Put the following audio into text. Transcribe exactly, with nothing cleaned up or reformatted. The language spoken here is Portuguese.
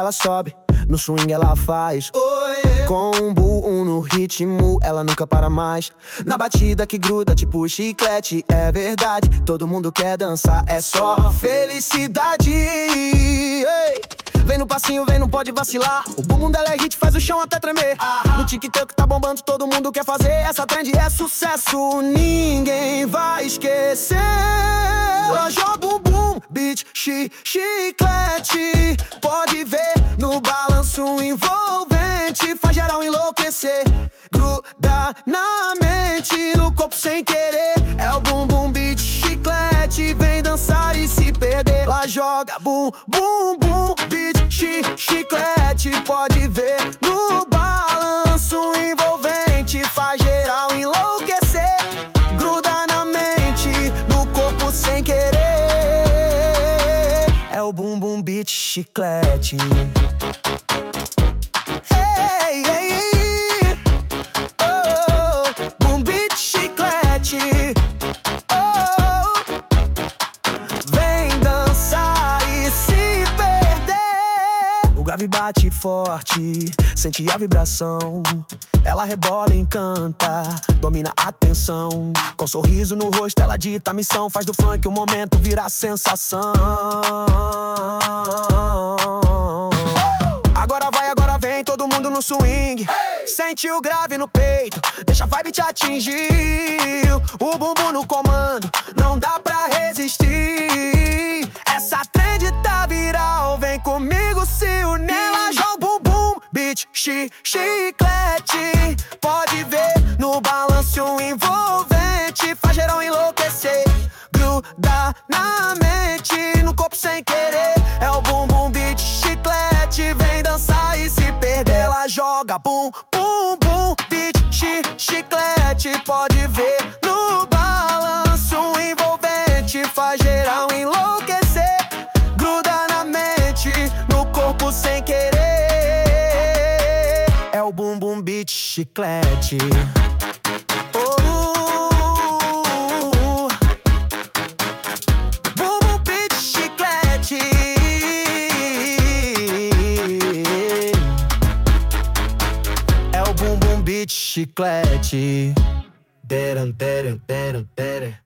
ela sobe, no swing ela faz oh, yeah. Com um bumbum no ritmo, ela nunca para mais. Na batida que gruda tipo chiclete, é verdade. Todo mundo quer dançar, é só felicidade. Ei. Vem no passinho, vem, não pode vacilar. O bumbum dela é hit, faz o chão até tremer. No TikTok tá bombando, todo mundo quer fazer. Essa trend é sucesso, ninguém vai esquecer. Ela joga o bumbum, beat, chi, chiclete. Pode ver no balanço envolvente, faz geral enlouquecer. Gruda na mente, no corpo sem querer. É o bumbum, beat, chiclete. Vem dançar e se perder. Ela joga bum, bum, bum, beat, chi, chiclete. Pode ver no balanço envolvente, faz geral enlouquecer. Gruda na mente, no corpo sem querer. É o bumbum, beat, chiclete. Hey, hey, hey. Oh, bumbum, beat, chiclete. Oh, vem dançar e se perder. O grave bate forte, sente a vibração. Ela rebola e encanta, domina a atenção. Com sorriso no rosto ela dita a missão, faz do funk o momento virar sensação. Agora vai, agora vem, todo mundo no swing. Hey! Sente o grave no peito, deixa a vibe te atingir. O bumbum no comando, não dá pra resistir. Essa trend tá viral, vem comigo se unir. Ela joga o bumbum, beat, chi, chiclete. Pode ver no balanço envolvente, faz geral enlouquecer. Gruda na mente, no corpo sem querer. É o bumbum, beat, chiclete. Vem dançar e se perder. Ela joga bum, bum, bum, beat, chi, chiclete. Pode ver no balanço envolvente, faz geral enlouquecer. Gruda na mente, no corpo sem querer. É o bumbum, beat, chiclete. Chiclete. Deram, deram, deram, deram.